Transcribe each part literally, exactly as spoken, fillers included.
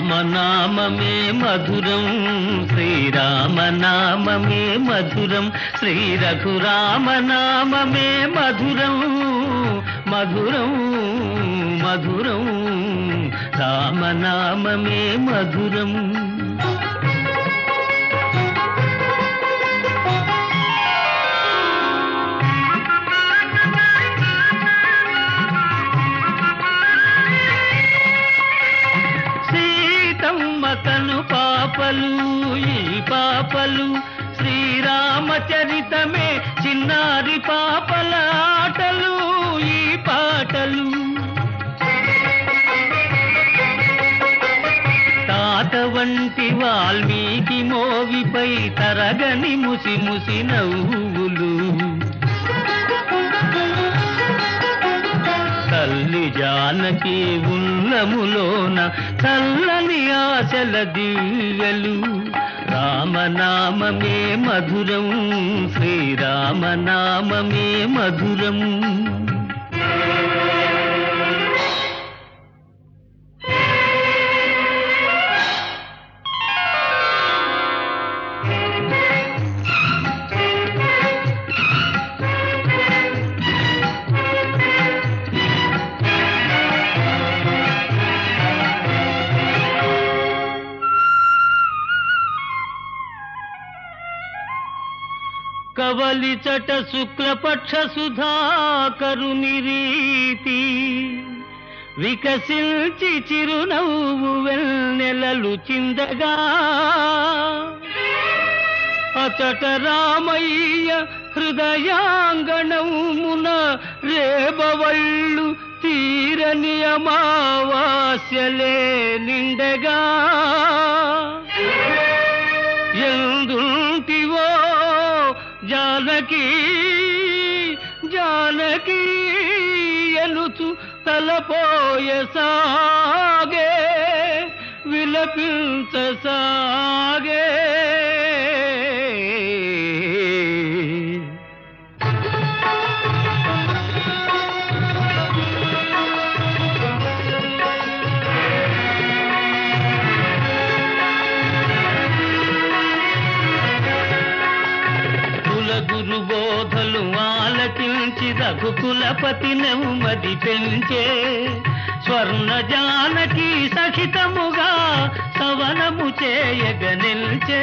రామనామమే మధురం శ్రీరామనామమే మధురం శ్రీ రఘురామనామమే మధురం మధురం మధురం రామనామమే మధురం. కను పాపలు ఈ పాపలు శ్రీరామచరితమే చిన్నారి పాపల ఆటలు ఈ పాటలు. తాత వంటి వాల్మీకి మోవిపై తరగని ముసి ముసి నవ్వులు. తల్లి జానకి ఉన్నములోన చల్లని ఆశల దివ్యలు. రామనామమే మధురం శ్రీరామనామమే మధురం. కవలిచట శుక్లపక్ష సుధాకరుని రీతి వికసించి చిరునవ్వు వెన్నెలలు చిందగా. అచట రామయ్య హృదయాంగణమున రేబవళ్ళు తీరని అమావాస్యలే నిండగా. ఎందుంటివో జానకి జానకి ఎలుచు తలపోయసాగే విలపించసాగే. గురు బోధలు ఆలకించి రఘుకులపతి నెమ్మది పెంచే. స్వర్ణ జానకి సహితముగా సవనము చేయగ నిల్చే.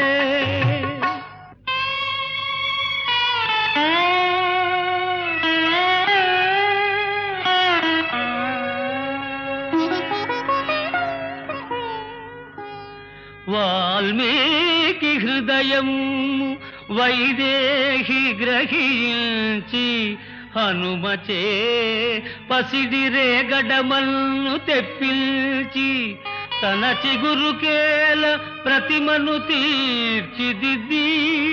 వాల్మీకి హృదయం వైదేహి గ్రహించి హనుమచే పసిడి రేగడమల్ను తెప్పించి తన చిగురుకేల ప్రతిమను తీర్చిదిద్ది.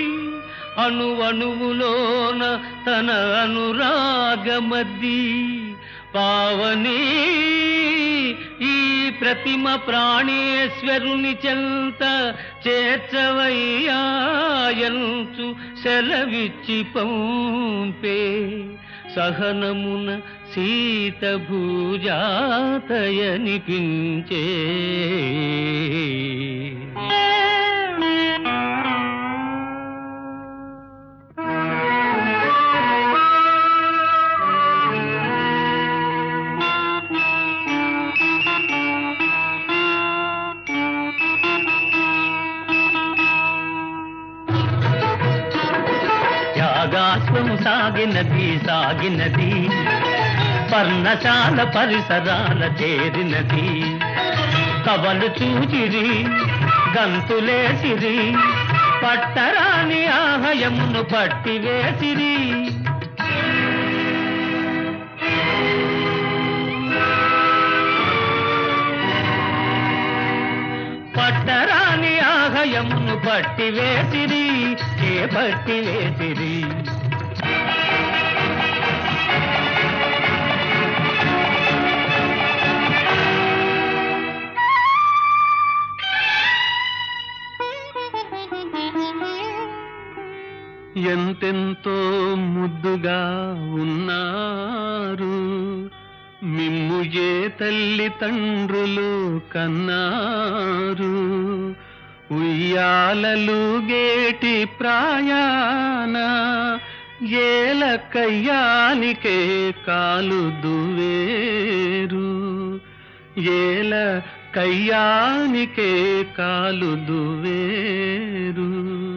అణువణువులోన తన అనురాగమద్ది. పావని ఈ ప్రతిమ ప్రాణేశ్వరుని చెంత చేర్చవయ్యాయంచు సెలవిచ్చి పంపే. సహనమున సీత భూజాతయనిపించే. యాగాశ్వము సాగినది సాగినది పర్ణశాల పరిసరాల చేరినది. కవలు చూచిరి గంతులేసిరి పట్టరాని ఆహయమును పట్టివేసిరి. పట్టరాని ఆహయమును పట్టివేసిరి చేపట్టివేసిరి. ఎంతెంతో ముద్దుగా ఉన్నారు మిమ్ము ఏ తల్లి తండ్రులు కన్నారు, ఉయ్యాలలు గేటి ప్రాయాన ఏల కయ్యానికే కాలు దువేరు, ఏల కయ్యానికే కాలు దువేరు.